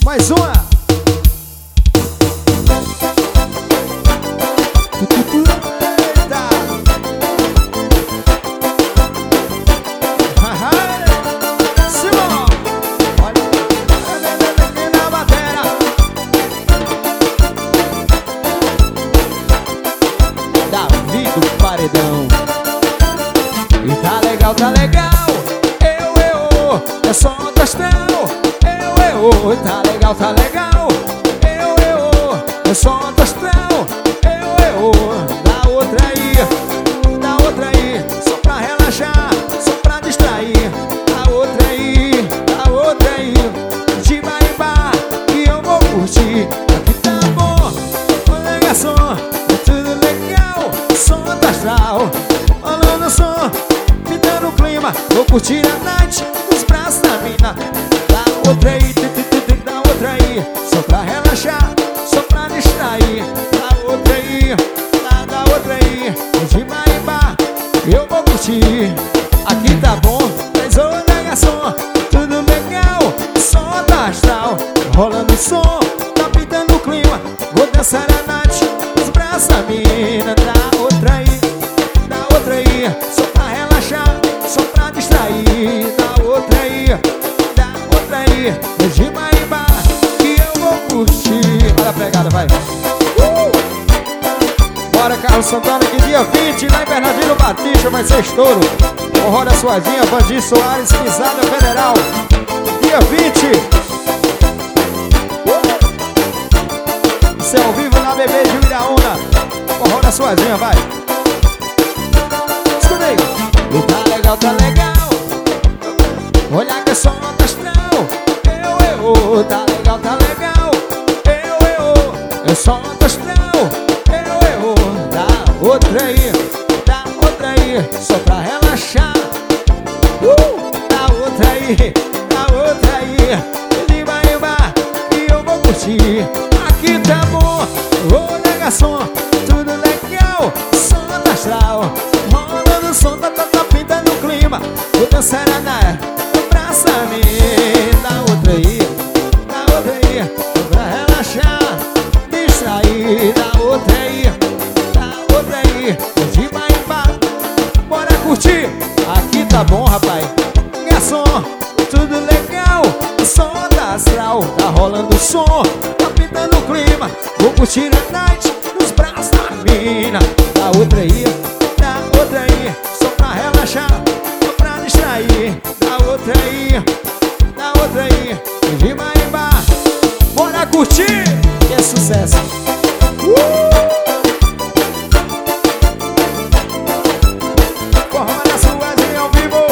Mais uma. Eita. Simão. Olha na bateria. Davi do Paredão. E tá legal, tá legal. É só um tostão. Tá legal, tá legal. É só um tostão. Dá outra aí, só pra relaxar, só pra distrair. Dá outra aí, de Maribá, que eu vou curtir. Aqui tá bom, olha garçom, é tudo legal. Som astral, rolando som, me dando clima. Vou curtir a night, os braços da mina. Dá outra aí, só pra relaxar, só pra distrair. Dá outra aí, de Maribá, eu vou curtir. Aqui tá bom, mas olha garçom, tudo legal. Som da astral, rolando som, tá pintando o clima. Vou dançar a night, os braços da mina. Dá outra aí, só pra relaxar, só pra distrair. Dá outra aí, de Maribá, que eu vou curtir. Olha a pegada, vai. Bora, Carlos Santana, que dia 20 lá em Bernardino Batista vai ser estouro. Com Roda Suazinha, Vandir Soares, Pisada Federal. Dia 20. Isso é ao vivo na Bebê de Uiraúna. Com Roda Suazinha, vai. Escuta aí. Tá legal, tá legal. Olha que som astral. Tá legal, tá legal. É só um tostão. Dá outra aí, só pra relaxar. Dá outra aí, de Maribá, que eu vou curtir. Aqui tá bom, olha garçom, tudo legal. Som astral, rolando som, tá pintando o clima. Vou dançar na praça, dá outra aí, pra relaxar, distrair. Dá outra aí, de Maribá, bora curtir. Aqui tá bom, rapaz. Garçom, tudo legal. Som da astral, tá rolando som, tá pintando o clima. Vou curtir a night, nos braços da mina. Dá outra aí, só pra relaxar, só pra distrair. Dá outra aí, de Maribá, bora curtir, que é sucesso. Roda Suazinha ao vivo.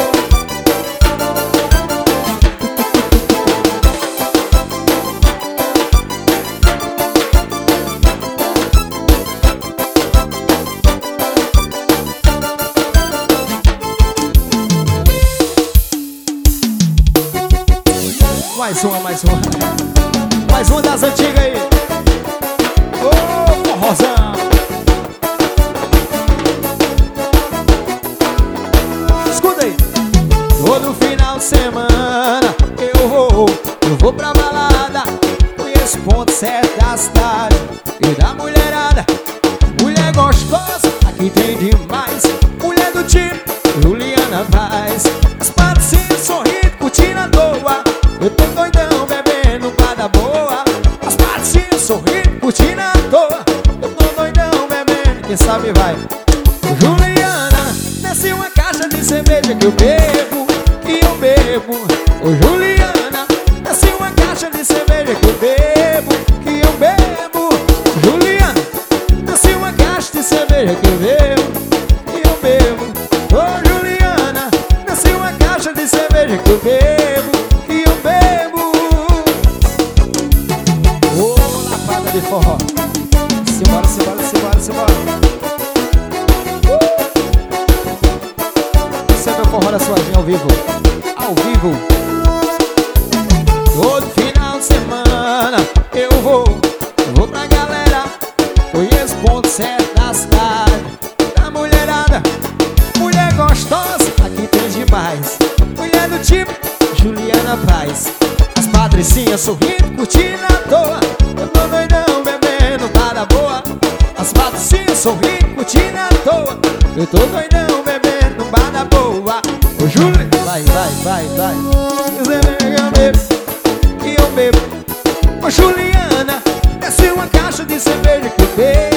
Mais uma das antigas aí. Ô, forrozão. Escuta aí. Todo final de semana eu vou pra balada. Conheço ponto certo da cidade e da mulherada. Mulher gostosa, aqui tem demais. Mulher do tipo Juliana Paz. As patricinhas sorrindo, curtindo à toa. Eu tô doidão, bebendo guarda boa. As patricinhas sorrindo, curtindo à toa. Eu tô doidão, bebendo, quem sabe vai. Juliana, desce uma caixa de cerveja que eu bebo, Ô Juliana, desce uma caixa de cerveja que eu bebo, Juliana, desce uma caixa de cerveja que eu bebo, Ô Juliana, desce uma caixa de cerveja que eu bebo. Ô, lapada de forró. Simbora. Esse é meu forró da Suazinha ao vivo. Todo final de semana eu vou pra galera. Conheço ponto certo da cidade, da mulherada. Mulher gostosa, aqui tem demais. Mulher do tipo Juliana Paz. As patricinhas sorrindo, curtindo à toa. Eu tô doidão bebendo, tá da boa. As patricinhas sorrindo, curtindo à toa. Eu tô doidão bebendo, tá da boa. Ô Júlio, vai. Você bebe, eu bebo, e eu bebo. Ô Juliana, desce uma caixa de cerveja que eu bebo.